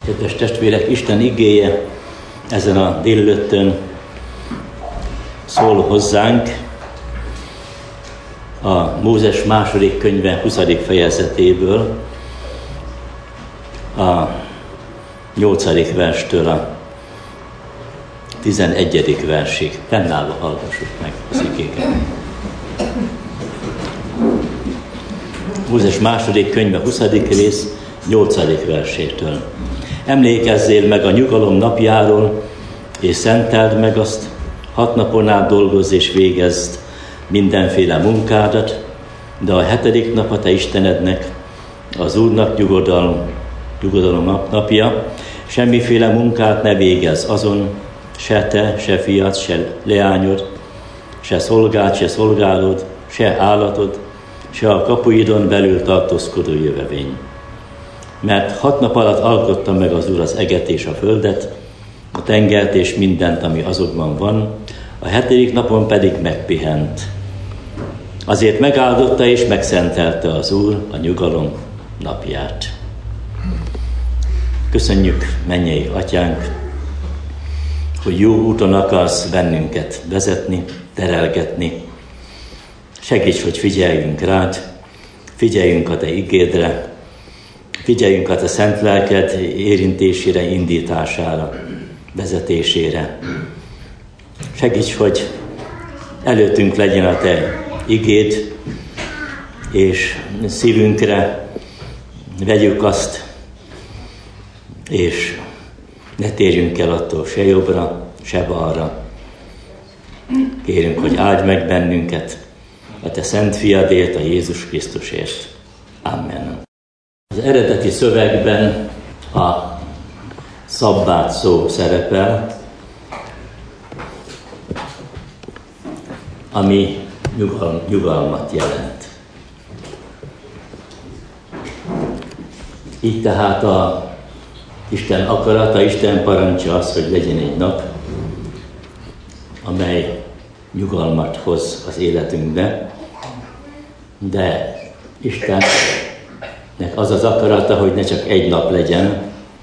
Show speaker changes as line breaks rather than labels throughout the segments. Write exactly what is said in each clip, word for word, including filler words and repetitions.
Kedves testvérek, Isten igéje ezen a délelőttön szól hozzánk a Mózes második könyve huszadik fejezetéből, a nyolcadik verstől a tizenegyedik versig. Fennállva hallgassuk meg az igéket. Mózes második könyve huszadik rész, nyolcadik versétől. Emlékezzél meg a nyugalom napjáról, és szenteld meg azt, hat napon át dolgozz és végezd mindenféle munkádat, de a hetedik nap a te Istenednek, az Úrnak nyugodalom, nyugodalom napja, semmiféle munkát ne végezz azon, se te, se fiad, se leányod, se szolgád, se szolgálod, se állatod, se a kapuidon belül tartózkodó jövevény. Mert hat nap alatt alkotta meg az Úr az eget és a földet, a tengert és mindent, ami azokban van, a hetedik napon pedig megpihent. Azért megáldotta és megszentelte az Úr a nyugalom napját. Köszönjük, mennyei Atyánk, hogy jó úton akarsz bennünket vezetni, terelgetni. Segíts, hogy figyeljünk rád, figyeljünk a te igédre, figyeljünk a te szent lelked érintésére, indítására, vezetésére. Segíts, hogy előttünk legyen a te igéd, és szívünkre vegyük azt, és ne térjünk el attól se jobbra, se balra. Kérünk, hogy áldj meg bennünket a te szent fiadért, a Jézus Krisztusért. Amen. Az eredeti szövegben a szabbát szó szerepel, ami nyugal, nyugalmat jelent. Így tehát a Isten akarata, Isten parancsa az, hogy legyen egy nap, amely nyugalmat hoz az életünkbe, de Istennek az az akarata, hogy ne csak egy nap legyen,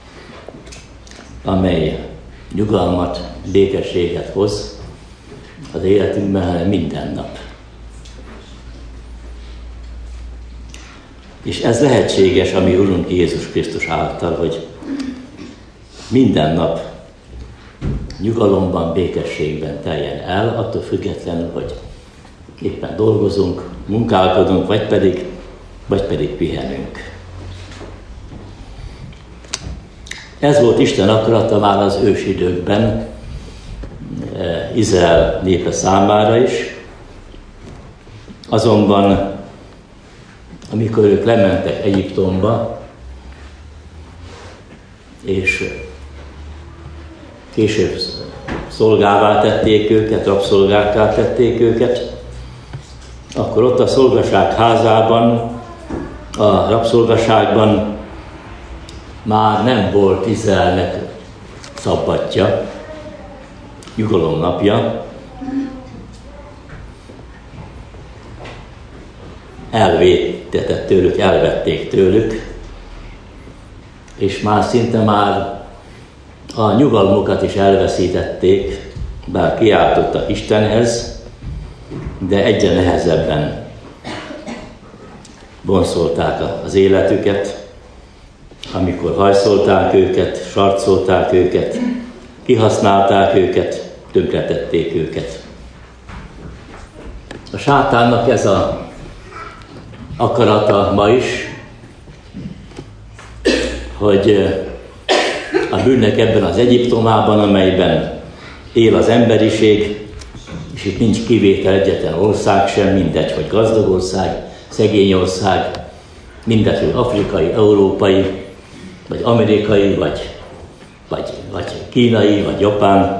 amely nyugalmat, békességet hoz az életünkben, hanem minden nap. És ez lehetséges a mi Urunk Jézus Krisztus által, hogy minden nap nyugalomban, békességben teljen el, attól függetlenül, hogy éppen dolgozunk, munkálkodunk, vagy pedig, vagy pedig pihenünk. Ez volt Isten akarata már az ősidőkben, Izrael népe számára is. Azonban, amikor ők lementek Egyiptomba, és később szolgává tették őket, rabszolgákká tették őket, akkor ott a szolgaság házában, a rabszolgaságban már nem volt Izraelnek szabbatja, nyugalom napja. Elvétetett tőlük, elvették tőlük, és már szinte már a nyugalmukat is elveszítették, bár kiáltottak Istenhez, de egyre nehezebben boncolták az életüket, amikor hajszolták őket, sarcolták őket, kihasználták őket, tönkretették őket. A sátánnak ez a akarata ma is, hogy a bűnnek ebben az Egyiptomában, amelyben él az emberiség, és itt nincs kivétel egyetlen ország sem, mindegy, hogy gazdag ország, szegény ország, mindegy, hogy afrikai, európai, vagy amerikai, vagy, vagy, vagy kínai, vagy japán.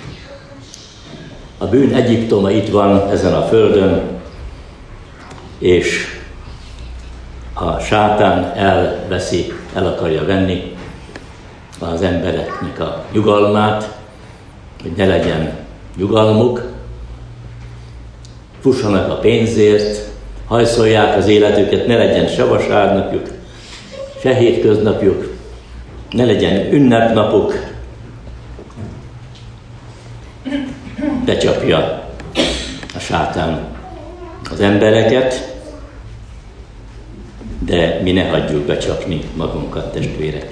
A bűn Egyiptoma itt van ezen a földön, és a sátán elveszi, el akarja venni az embereknek a nyugalmát, hogy ne legyen nyugalmuk, fussanak a pénzért, hajszolják az életüket, ne legyen se vasárnapjuk, se hétköznapjuk, ne legyen ünnepnapok, becsapja a sátán az embereket, de mi ne hagyjuk becsapni magunkat, testvérek.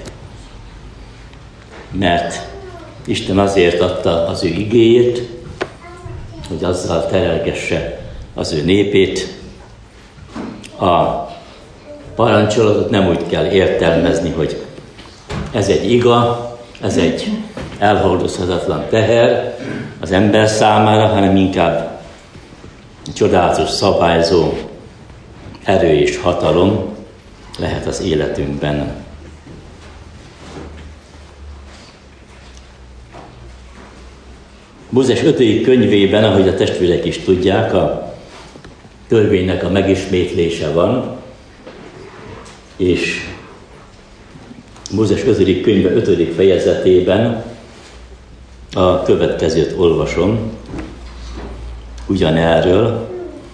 Mert Isten azért adta az ő igéjét, hogy azzal terelgesse az ő népét. A parancsolatot nem úgy kell értelmezni, hogy ez egy iga, ez egy elhordozhatatlan teher az ember számára, hanem inkább csodálatos szabályzó erő és hatalom lehet az életünkben. Mózes ötödik könyvében, ahogy a testvérek is tudják, a törvénynek a megismétlése van, és Mózes ötödik könyve ötödik fejezetében a következőt olvasom ugyanerről.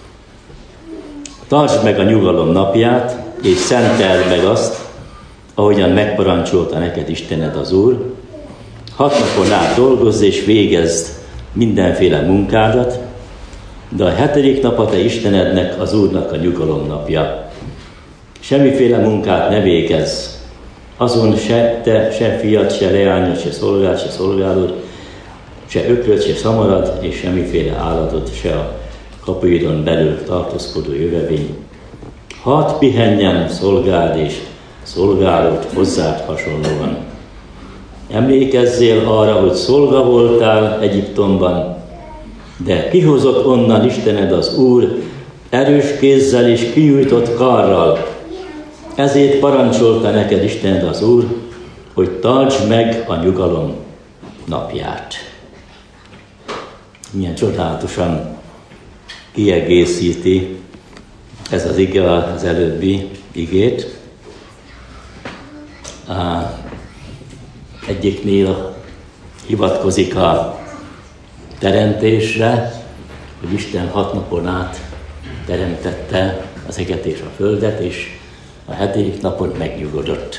Tartsd meg a nyugalom napját, és szenteld meg azt, ahogyan megparancsolta neked Istened az Úr. Hat napon át dolgozz és végezd mindenféle munkádat, de a hetedik nap a te Istenednek, az Úrnak a nyugalom napja. Semmiféle munkát ne végezz, azon se te, se fiad, se leányod, se szolgád, se szolgálod, se ökröd, se szamarad, és semmiféle állatod, se a kapuidon belül tartózkodó jövevény. Hadd pihenjen szolgád és szolgálod hozzád hasonlóan. Emlékezzél arra, hogy szolga voltál Egyiptomban, de kihozott onnan Istened az Úr erős kézzel és kinyújtott karral. Ezért parancsolta neked Istened az Úr, hogy tartsd meg a nyugalom napját. Milyen csodálatosan kiegészíti ez az ige az előbbi igét. Egyiknél hivatkozik a teremtésre, hogy Isten hat napon át teremtette az eget és a földet, és a hetedik napon megnyugodott.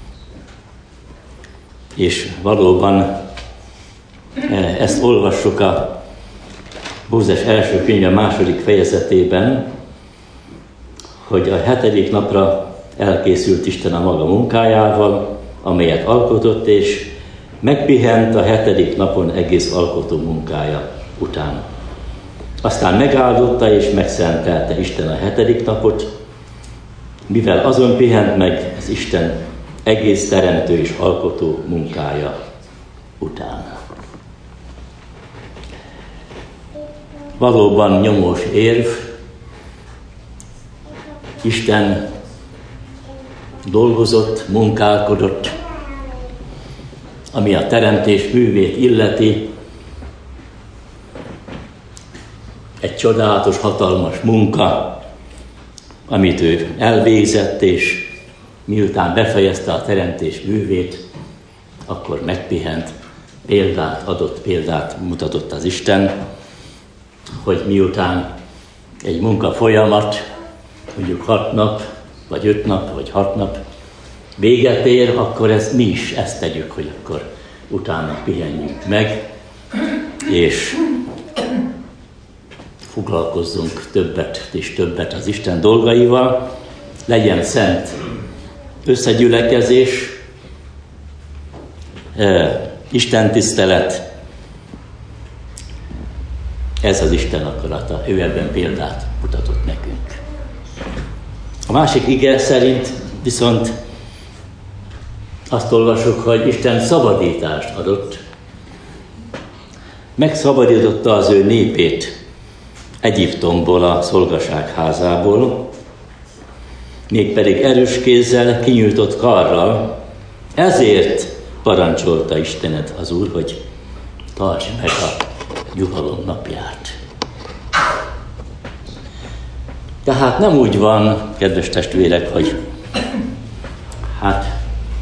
És valóban ezt olvassuk a Mózes első könyve második fejezetében, hogy a hetedik napra elkészült Isten a maga munkájával, amelyet alkotott, és megpihent a hetedik napon egész alkotó munkája után. Aztán megáldotta és megszentelte Isten a hetedik napot, mivel azon pihent meg az Isten egész teremtő és alkotó munkája után. Valóban nyomós érv, Isten dolgozott, munkálkodott, ami a teremtés művét illeti, egy csodálatos, hatalmas munka, amit ő elvégzett, és miután befejezte a teremtés művét, akkor megpihent, példát adott, példát mutatott az Isten, hogy miután egy munka folyamat, mondjuk hat nap, vagy öt nap, vagy hat nap véget ér, akkor ezt mi is ezt tegyük, hogy akkor utána pihenjünk meg, és foglalkozzunk többet és többet az Isten dolgaival, legyen szent összegyülekezés, Isten tisztelet, ez az Isten akarata, ő ebben példát mutatott nekünk. A másik ige szerint viszont azt olvasok, hogy Isten szabadítást adott, megszabadította az ő népét Egyiptomból, a szolgaság házából, mégpedig erős kézzel, kinyújtott karral. Ezért parancsolta Istened az Úr, hogy tartsd meg a nyugalom napját. Tehát nem úgy van, kedves testvérek, hogy hát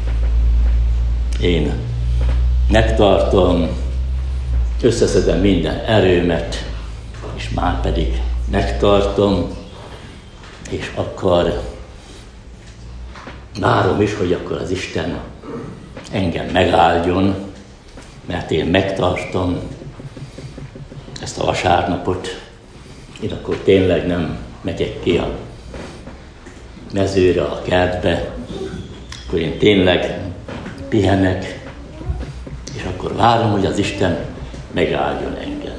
én megtartom, összeszedem minden erőmet, és már pedig megtartom, és akkor várom is, hogy akkor az Isten engem megáldjon, mert én megtartom ezt a vasárnapot, én akkor tényleg nem megyek ki a mezőre, a kertbe, akkor én tényleg pihenek, és akkor várom, hogy az Isten megáldjon engem.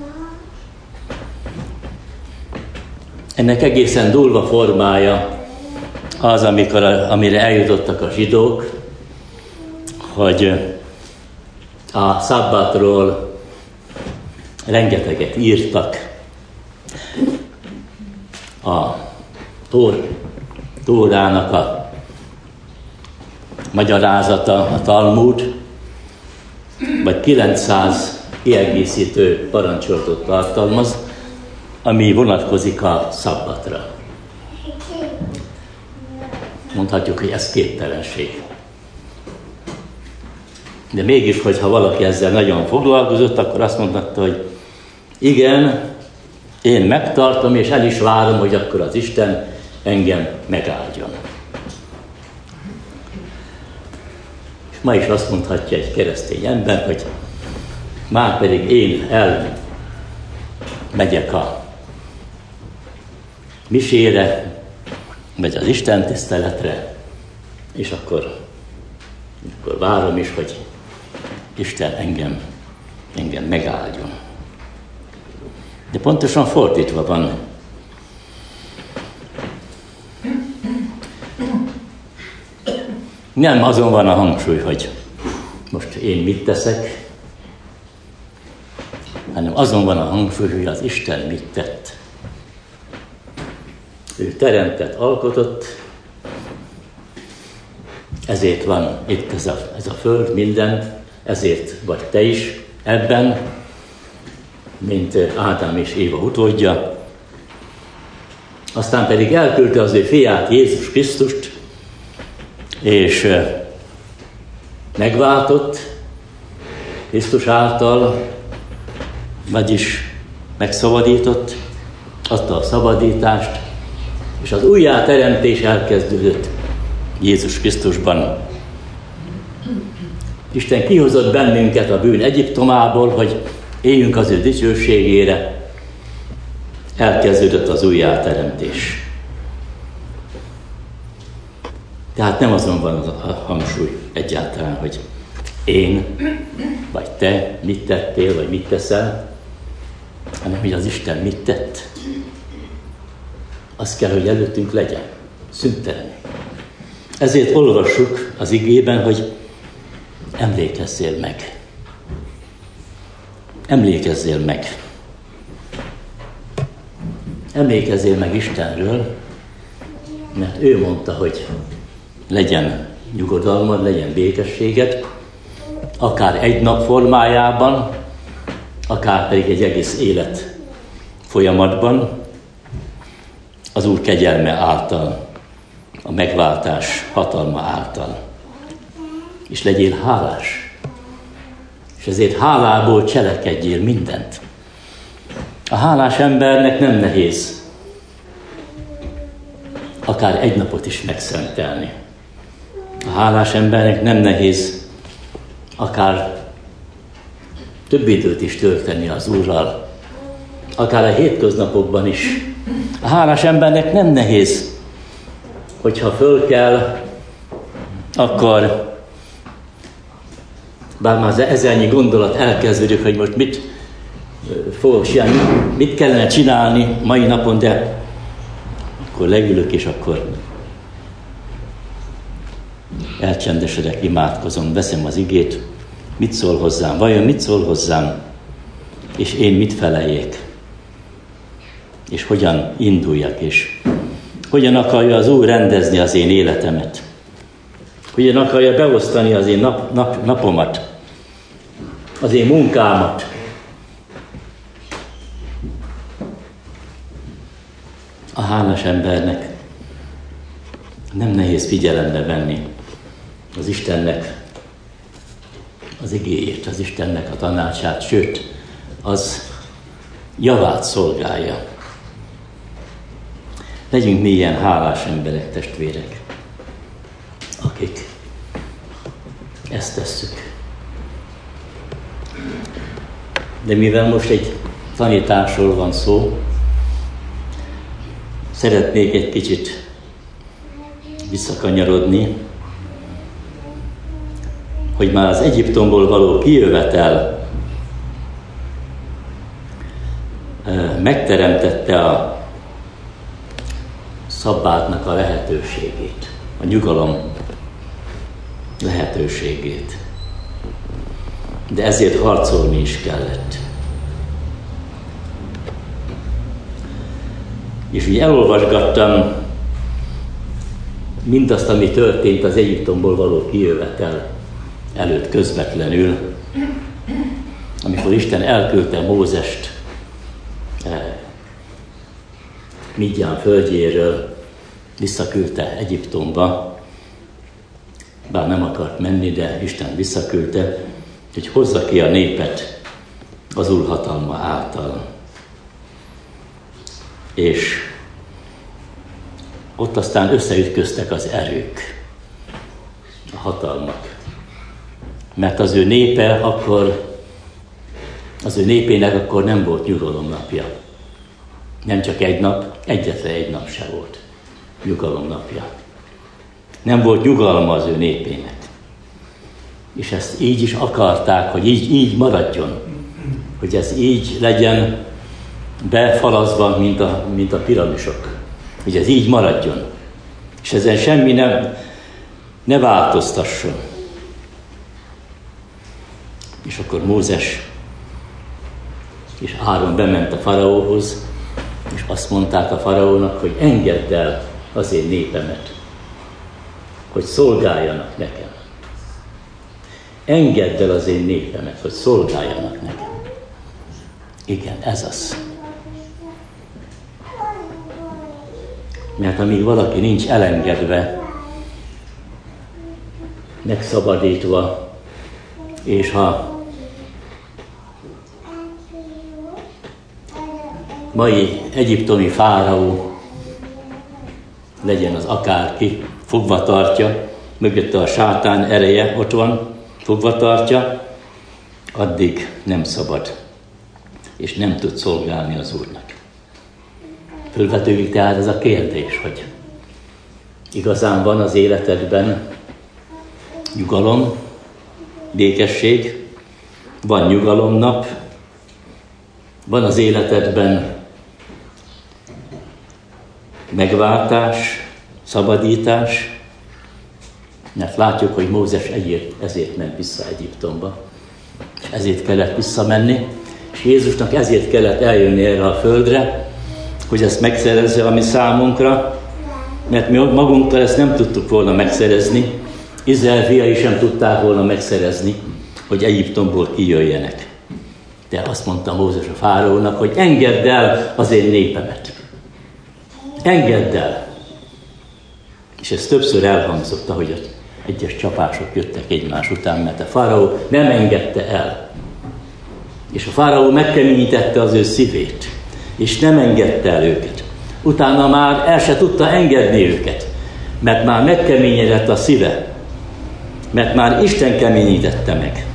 Ennek egészen durva formája az, amikor, amire eljutottak a zsidók, hogy a szabbatról rengeteget írtak. A Tór, Tórának a magyarázata, a Talmud, vagy kilencszáz kiegészítő parancsolatot tartalmaz, ami vonatkozik a szabbatra. Mondhatjuk, hogy ez képtelenség. De mégis, hogyha valaki ezzel nagyon foglalkozott, akkor azt mondhatta, hogy igen, én megtartom, és el is várom, hogy akkor az Isten engem megáldjon. És ma is azt mondhatja egy keresztény ember, hogy már pedig én el megyek a misére, vagy az Isten tiszteletre, és akkor, akkor várom is, hogy Isten engem, engem megáldjon. De pontosan fordítva van. Nem azon van a hangsúly, hogy most én mit teszek, hanem azon van a hangsúly, hogy az Isten mit tett. Ő teremtett, alkotott, ezért van itt ez a, ez a föld, minden, ezért vagy te is ebben, mint Ádám és Éva utódja. Aztán pedig elküldte az ő fiát, Jézus Krisztust, és megváltott Krisztus által, vagyis megszabadított, adta a szabadítást, és az újjáteremtés elkezdődött Jézus Krisztusban. Isten kihozott bennünket a bűn Egyiptomából, hogy éljünk az ő dicsőségére. Elkezdődött az újjáteremtés. Tehát nem azon van a hangsúly egyáltalán, hogy én, vagy te mit tettél, vagy mit teszel, hanem hogy az Isten mit tett. Az kell, hogy előttünk legyen, szüntelen. Ezért olvassuk az igében, hogy emlékezzél meg. Emlékezzél meg. Emlékezzél meg Istenről, mert ő mondta, hogy legyen nyugodalmad, legyen békességed, akár egy nap formájában, akár pedig egy egész élet folyamatban, az Úr kegyelme által, a megváltás hatalma által. És legyél hálás. És ezért hálából cselekedjél mindent. A hálás embernek nem nehéz akár egy napot is megszentelni. A hálás embernek nem nehéz akár több időt is tölteni az Úrral, akár a hétköznapokban is. A hálás embernek nem nehéz, hogyha föl kell, akkor bár már az ezernyi gondolat elkezdődik, hogy most mit fogok csinálni, mit kellene csinálni mai napon, de akkor leülök, és akkor elcsendesedek, imádkozom, veszem az igét, mit szól hozzám, vajon mit szól hozzám, és én mit feleljék, és hogyan induljak, és hogyan akarja az Úr rendezni az én életemet, hogyan akarja beosztani az én nap, nap, napomat, az én munkámat. A hálás embernek nem nehéz figyelembe venni az Istennek az igéjét, az Istennek a tanácsát, sőt, az javát szolgálja. Legyünk mi ilyen hálás emberek, testvérek, akik ezt ezt tesszük. De mivel most egy tanításról van szó, szeretnék egy kicsit visszakanyarodni, hogy már az Egyiptomból való kijövetel megteremtette a szabbátnak a lehetőségét, a nyugalom lehetőségét. De ezért harcolni is kellett. És így elolvasgattam mindazt, ami történt az Egyiptomból való kijövetel előtt közvetlenül, amikor Isten elküldte Mózest eh, Midján földjéről, visszaküldte Egyiptomba, bár nem akart menni, de Isten visszaküldte, hogy hozza ki a népet az Úr hatalma által. És ott aztán összeütköztek az erők, a hatalmak. Mert az ő népe akkor, az ő népének akkor nem volt nyugalomnapja. Nem csak egy nap, egyetlen egy nap se volt nyugalomnapja. Nem volt nyugalma az ő népének. És ezt így is akarták, hogy így, így maradjon. Hogy ez így legyen befalazva, mint a, mint a piramisok. Hogy ez így maradjon. És ezen semmi nem, ne változtasson. És akkor Mózes és Áron bement a faraóhoz, és azt mondták a faraónak, hogy engedd el az én népemet, hogy szolgáljanak nekem. Engedd el az én népemet, hogy szolgáljanak nekem. Igen, ez az. Mert amíg valaki nincs elengedve, megszabadítva, és ha mai egyiptomi fáraó, legyen az akárki, fogva tartja, mögötte a sátán ereje ott van, fogva tartja, addig nem szabad, és nem tud szolgálni az Úrnak. Fölvetődik tehát ez a kérdés, hogy igazán van az életedben nyugalom, békesség, van nyugalomnap, van az életedben megváltás, szabadítás, mert látjuk, hogy Mózes ezért, ezért ment vissza Egyiptomba, és ezért kellett visszamenni, és Jézusnak ezért kellett eljönni erre a földre, hogy ezt megszerezze a mi számunkra, mert mi magunkkal ezt nem tudtuk volna megszerezni, Izrael fiai sem tudták volna megszerezni, hogy Egyiptomból kijöjjenek. De azt mondta Mózes a fáraónak, hogy engedd el az én népemet. Engedd el. És ez többször elhangzott, ahogy az egyes csapások jöttek egymás után, mert a fáraó nem engedte el. És a fáraó megkeményítette az ő szívét, és nem engedte el őket. Utána már el se tudta engedni őket, mert már megkeményedett a szíve, mert már Isten keményítette meg.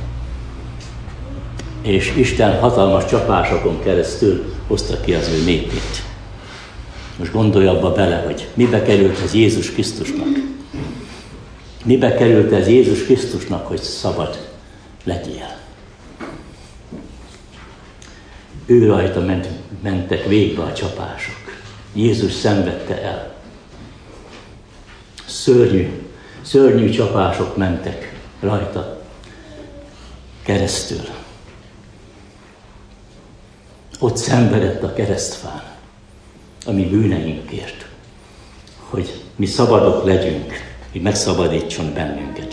És Isten hatalmas csapásokon keresztül hozta ki az ő népét. Most gondolj abba bele, hogy mibe került ez Jézus Krisztusnak. Mibe került ez Jézus Krisztusnak, hogy szabad legyél. Ő rajta ment, mentek végbe a csapások. Jézus szenvedte el. Szörnyű, szörnyű csapások mentek rajta keresztül. Ott szenvedett a keresztfán, a mi bűneinkért, hogy mi szabadok legyünk, hogy megszabadítson bennünket.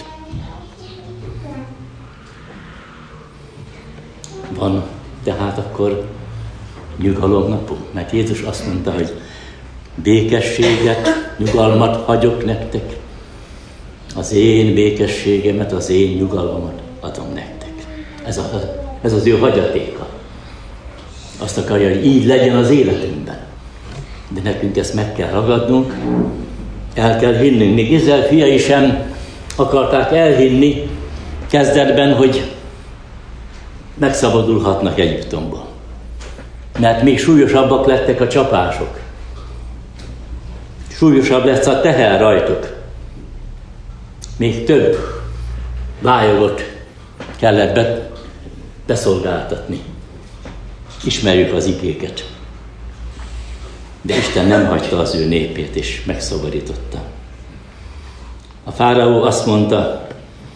Van tehát akkor nyugalomnapunk, mert Jézus azt mondta, hogy békességet, nyugalmat hagyok nektek, az én békességemet, az én nyugalmamat adom nektek. Ez, a, ez az ő hagyatéka. Azt akarja, hogy így legyen az életünkben. De nekünk ezt meg kell ragadnunk, el kell hinnünk. Még Izrael fiai sem akarták elhinni, kezdetben, hogy megszabadulhatnak Egyiptomból. Mert még súlyosabbak lettek a csapások. Súlyosabb lesz a teher rajtuk. Még több vályogot kellett be, beszolgáltatni. Ismerjük az igéket. De Isten nem hagyta az ő népét, és megszabadította. A fáraó azt mondta,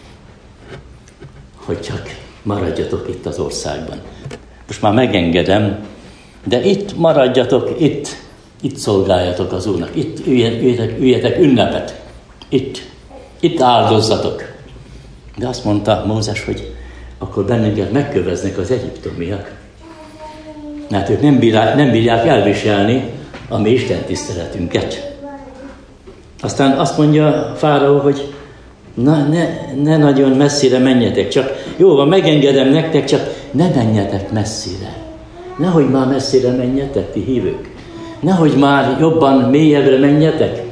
hogy csak maradjatok itt az országban. Most már megengedem, de itt maradjatok, itt, itt szolgáljatok az Úrnak, itt üljetek, üljetek ünnepet, itt, itt áldozzatok. De azt mondta Mózes, hogy akkor bennünket megköveznek az egyiptomiak. Mert ők nem bírják, nem bírják elviselni a mi Isten tiszteletünket. Aztán azt mondja fáraó, hogy na, ne, ne nagyon messzire menjetek, csak jó van, megengedem nektek, csak ne menjetek messzire. Nehogy már messzire menjetek, ti hívők. Nehogy már jobban, mélyebbre menjetek.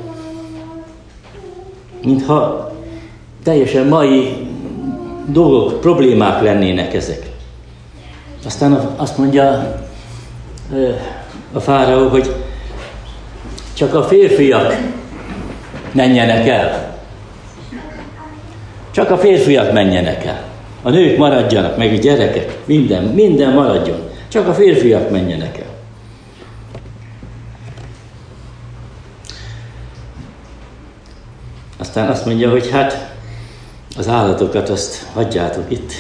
Mintha teljesen mai dolgok, problémák lennének ezek. Aztán azt mondja a fáraó, hogy csak a férfiak menjenek el. Csak a férfiak menjenek el. A nők maradjanak, meg a gyerekek, minden, minden maradjon. Csak a férfiak menjenek el. Aztán azt mondja, hogy hát az állatokat azt hagyjátok itt.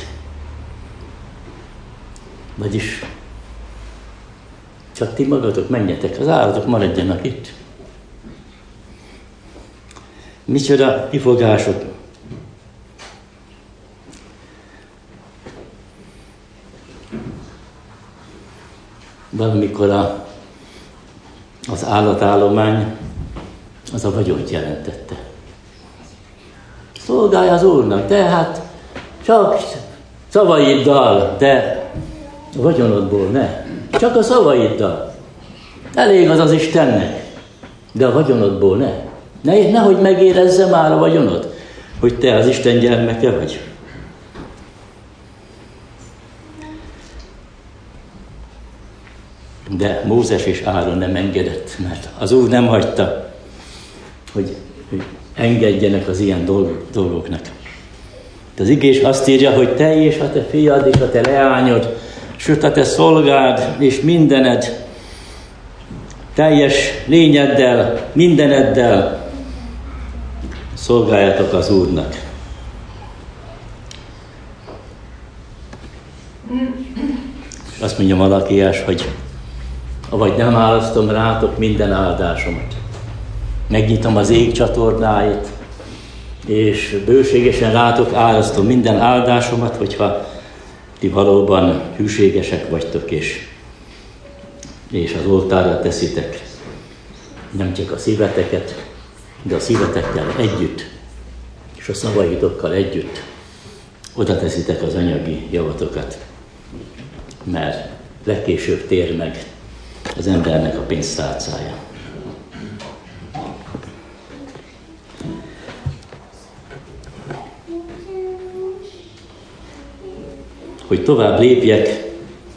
Vagyis csak ti magatok menjetek, az állatok maradjanak itt. Micsoda kifogások. Valamikor a, az állatállomány az a vagyont jelentette. Szolgálj az Úrnak, de hát csak szavaiddal, de a vagyonodból ne. Csak a szavaiddal. Elég az az Istennek, de a vagyonodból ne. ne nehogy megérezze már a vagyonod, hogy te az Isten gyermeke vagy. De Mózes és Áron nem engedett, mert az Úr nem hagyta, hogy, hogy engedjenek az ilyen dolgoknak. De az igés azt írja, hogy te és a te fiad és a te leányod, sőt a te szolgád és mindened, teljes lényeddel, mindeneddel szolgáljatok az Úrnak. És azt mondja Malakiás, hogy avagy nem áldoztom rátok minden áldásomat. Megnyitom az ég csatornáit, és bőségesen rátok áldoztom minden áldásomat, hogyha ti valóban hűségesek vagytok, és, és az oltárra teszitek nem csak a szíveteket, de a szívetekkel együtt, és a szavaitokkal együtt oda teszitek az anyagi javatokat, mert legkésőbb tér meg az embernek a pénztárcája. Hogy tovább lépjek,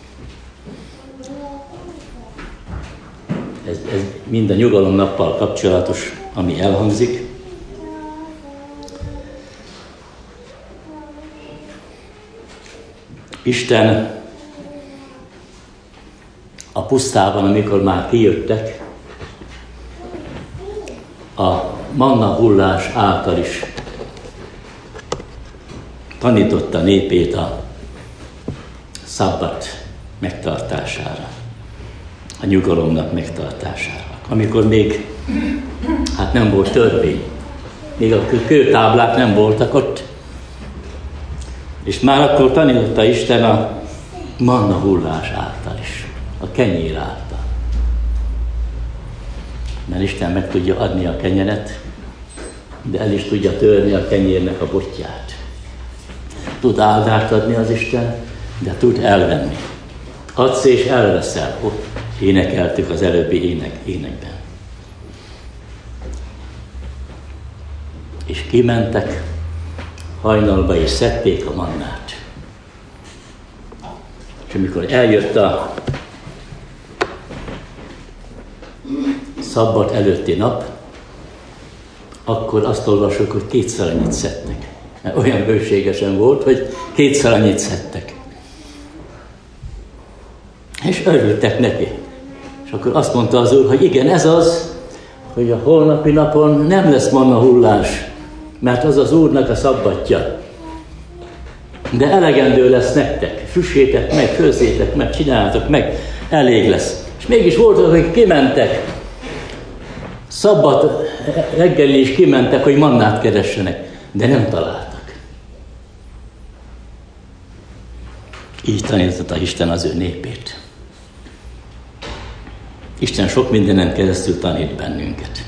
ez, ez mind a nyugalomnappal kapcsolatos, ami elhangzik. Isten a pusztában, amikor már kijöttek, a manna hullás által is tanította népét a szabbat megtartására, a nyugalomnak megtartására. Amikor még hát nem volt törvény, még a kőtáblák nem voltak ott, és már akkor tanította Isten a manna hullás által is, a kenyér által. Mert Isten meg tudja adni a kenyeret, de el is tudja törni a kenyérnek a botját. Tud áldást adni az Isten, de tud elvenni. Adsz és elveszel. Ott énekeltük az előbbi ének, énekben. És kimentek hajnalba és szedték a mannát. És amikor eljött a szabbat előtti nap, akkor azt olvasok, hogy kétszer annyit szedtek. Mert olyan bőségesen volt, hogy kétszer annyit szedtek. És örültek neki. És akkor azt mondta az Úr, hogy igen, ez az, hogy a holnapi napon nem lesz manna hullás, mert az az Úrnak a szabbatja. De elegendő lesz nektek. Süssétek meg, főzzétek meg, csináljátok meg, elég lesz. És mégis voltak, akik kimentek, szabbat reggeli is kimentek, hogy mannát keressenek, de nem találtak. Így tanította Isten az ő népét. Isten sok mindenen keresztül tanít bennünket.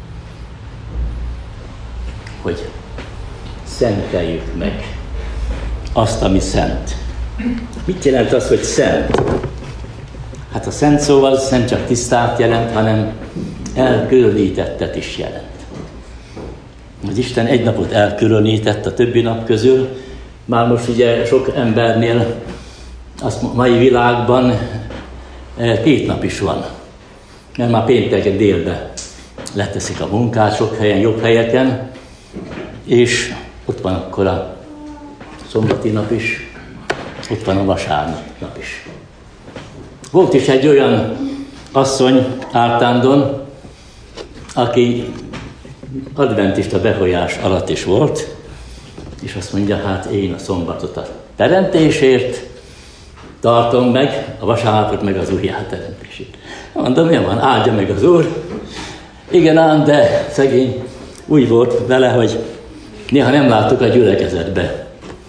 Hogy szenteljük meg azt, ami szent. Mit jelent az, hogy szent? Hát a szent szóval az nem csak tisztát jelent, hanem elkülönítettet is jelent. Az Isten egy napot elkülönített a többi nap közül. Már most ugye sok embernél a mai világban két nap is van. Mert már pénteken délbe leteszik a munkát sok helyen, jobb helyeken, és ott van akkor a szombati nap is, ott van a vasárnap nap is. Volt is egy olyan asszony Ártándon, aki adventista befolyás alatt is volt, és azt mondja, hát én a szombatot a teremtésért tartom meg, a vasárnapot meg az újjá teremtését. Mondom, mi van, áldja meg az Úr. Igen ám, de szegény úgy volt vele, hogy néha nem láttuk a gyülekezetbe.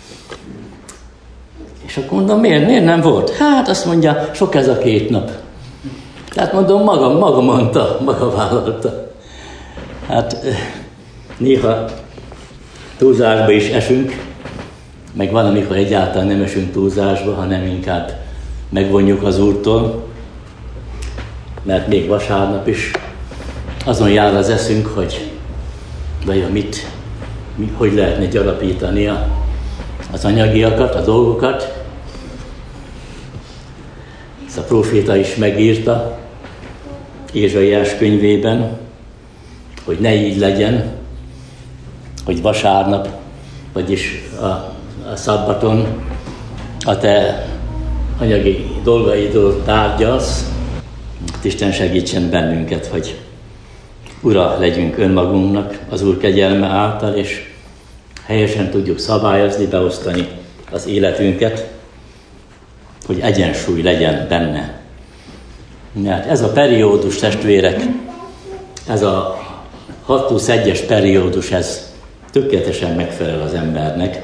És akkor mondom, miért, miért nem volt? Hát azt mondja, sok ez a két nap. Tehát mondom, maga, maga mondta, maga vállalta. Hát néha túlzásba is esünk, meg van, amikor egyáltalán nem esünk túlzásba, hanem inkább megvonjuk az Úrtól, mert még vasárnap is azon jár az eszünk, hogy vajon mit, mi, hogy lehetne gyarapítani a, az anyagiakat, a dolgokat. Ezt a próféta is megírta Ézsaiás könyvében, hogy ne így legyen, hogy vasárnap, vagyis a, a szabbaton a te anyagi dolgaidról tárgyalsz. Isten segítsen bennünket, hogy ura legyünk önmagunknak az Úr kegyelme által, és helyesen tudjuk szabályozni, beosztani az életünket, hogy egyensúly legyen benne. Mert ez a periódus, testvérek, ez a hat plusz egyes periódus, ez tökéletesen megfelel az embernek.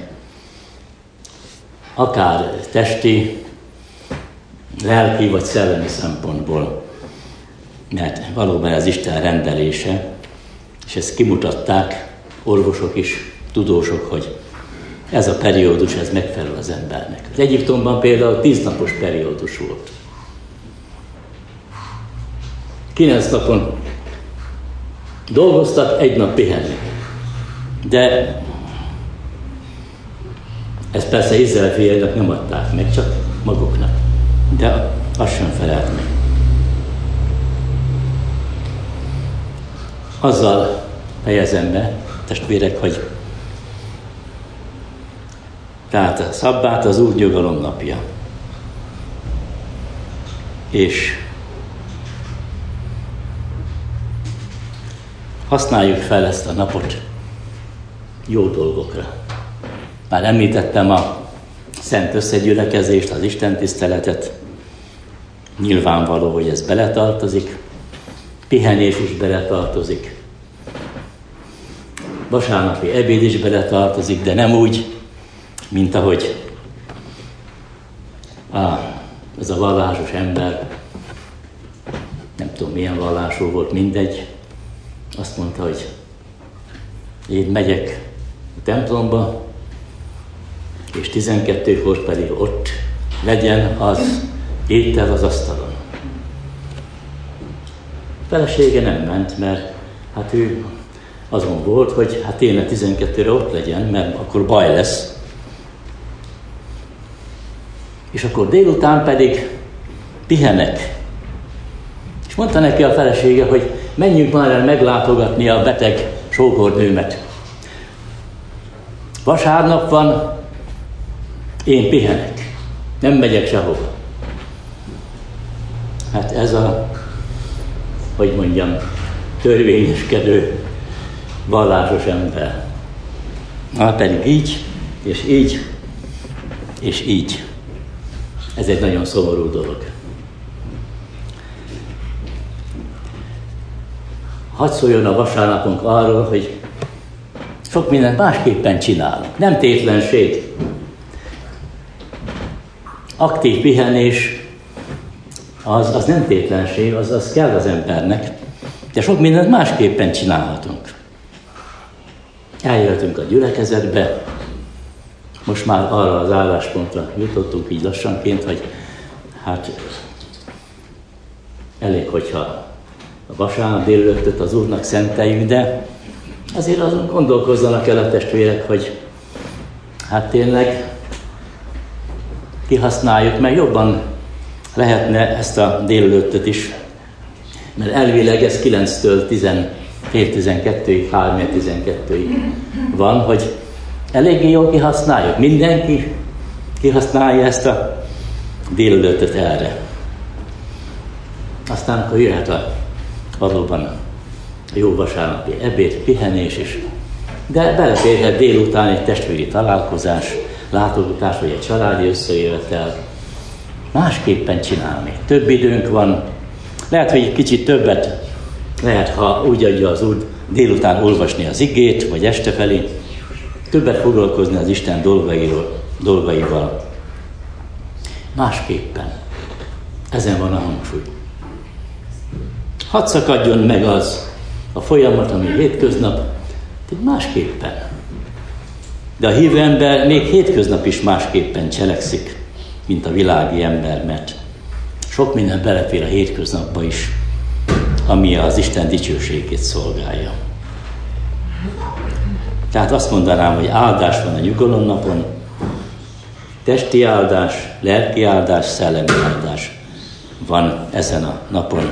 Akár testi, lelki vagy szellemi szempontból. Mert valóban ez Isten rendelése, és ezt kimutatták orvosok is, tudósok, hogy ez a periódus, ez megfelel az embernek. Az Egyiptomban például tíznapos periódus volt. Kilenc napon dolgoztak, egy nap pihenni. De ezt persze Izrael fiainak nem adták meg, csak maguknak. De az sem felelt meg. Azzal fejezem be, testvérek, hogy tehát a szabbát az Úr nyugalom napja. És használjuk fel ezt a napot jó dolgokra. Már említettem a szent összegyülekezést, az istentiszteletet. Nyilvánvaló, hogy ez beletartozik. Pihenés is beletartozik. Vasárnapi ebéd is beletartozik, de nem úgy, mint ahogy a, ez a vallásos ember, nem tudom milyen vallású volt, mindegy, azt mondta, hogy én megyek a templomba, és tizenkettőkor pedig ott legyen az étel az asztalon. A felesége nem ment, mert hát ő azon volt, hogy hát tényleg tizenkettőre ott legyen, mert akkor baj lesz. És akkor délután pedig pihenek. És mondta neki a felesége, hogy menjünk már el meglátogatni a beteg sógornőmet. Vasárnap van, én pihenek. Nem megyek sehova. Hát ez a, hogy mondjam, törvényeskedő, vallásos ember. Na pedig így, és így, és így. Ez egy nagyon szomorú dolog. Hadd szóljon a vasárnapunk arról, hogy sok mindent másképpen csinálunk. Nem tétlenség. Aktív pihenés, az, az nem tétlenség, az, az kell az embernek. De sok mindent másképpen csinálhatunk. Eljöttünk a gyülekezetbe, most már arra az álláspontra jutottunk így lassanként, hogy hát elég, hogyha a vasárnap délelőttöt az Úrnak szenteljük, de azért azon gondolkozzanak el a testvérek, hogy hát tényleg kihasználjuk, mert jobban lehetne ezt a délelőttöt is, mert elvileg ez kilenctől fél tizenkettőig, három tizenkettőig van, hogy eléggé jól kihasználjuk. Mindenki kihasználja ezt a délelőttöt erre. Aztán akkor jöhet a, valóban a jó vasárnapi ebéd, pihenés is. De beleférhet délután egy testvéri találkozás, látogatás vagy egy családi összejövetel. Másképpen csinálni. Több időnk van. Lehet, hogy egy kicsit többet lehet, ha úgy adja az Úr, délután olvasni az igét, vagy este felé. Többet foglalkozni az Isten dolgairól, dolgaival. Másképpen. Ezen van a hangsúly. Hadd szakadjon meg az a folyamat, ami hétköznap, de másképpen. De a hívő ember még hétköznap is másképpen cselekszik, mint a világi ember, mert sok minden belefér a hétköznapba is, ami az Isten dicsőségét szolgálja. Tehát azt mondanám, hogy áldás van a nyugalomnapon, testi áldás, lelki áldás, szellemi áldás van ezen a napon.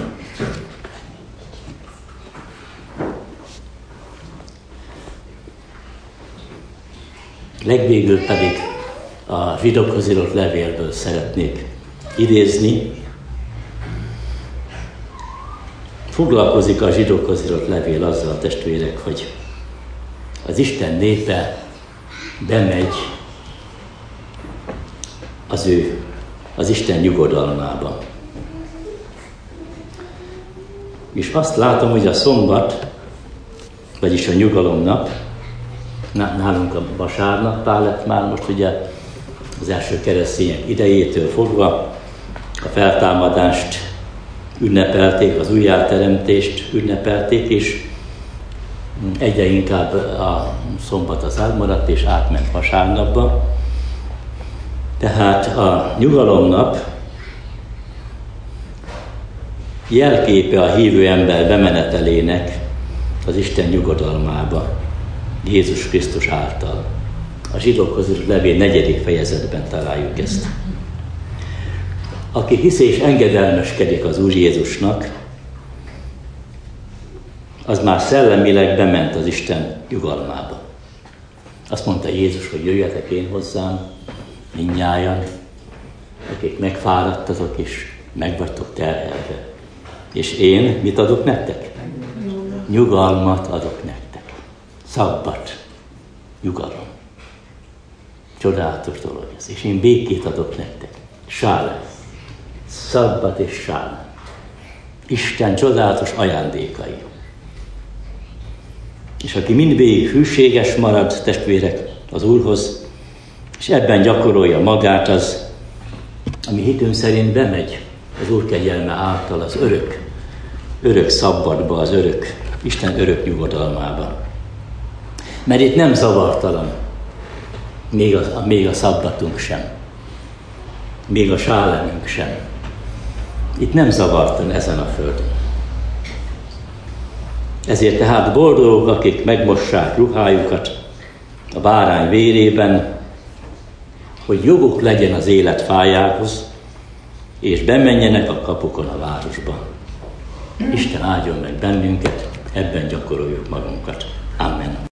Legvégül pedig a zsidókhoz írott levélből szeretnék idézni. Foglalkozik a zsidókhoz írott levél azzal a testvérek, hogy az Isten népe bemegy az ő, az Isten nyugodalmába. És azt látom, hogy a szombat, vagyis a nyugalomnap, nálunk a vasárnappá lett már most ugye az első keresztények idejétől fogva, a feltámadást ünnepelték, az újjáteremtést ünnepelték, és egyre inkább a szombat az elmaradt, és átment vasárnapba. Tehát a nyugalomnap jelképe a hívő ember bemenetelének az Isten nyugodalmába, Jézus Krisztus által. A zsidókhoz írott levél negyedik fejezetben találjuk ezt. Aki hisz és engedelmeskedik az Úr Jézusnak, az már szellemileg bement az Isten nyugalmába. Azt mondta Jézus, hogy jöjjetek én hozzám, mindnyájan, akik megfáradtatok és meg vagytok terhelve. És én mit adok nektek? Nyugalmat adok nektek. Szabbat, nyugalom. Csodálatos dolog ez. És én békét adok nektek. Sálem. Szabbat és sálem. Isten csodálatos ajándékai. És aki mindvégig hűséges marad, testvérek, az Úrhoz, és ebben gyakorolja magát, az, ami hitünk szerint bemegy az Úr kegyelme által az örök, örök szabbatba, az örök, Isten örök nyugodalmába. Mert itt nem zavartalan, még a, még a szabbatunk sem, még a sálemünk sem. Itt nem zavartalan ezen a földön. Ezért tehát boldogok, akik megmossák ruhájukat a bárány vérében, hogy joguk legyen az élet fájához, és bemenjenek a kapukon a városba. Isten áldjon meg bennünket, ebben gyakoroljuk magunkat. Amen.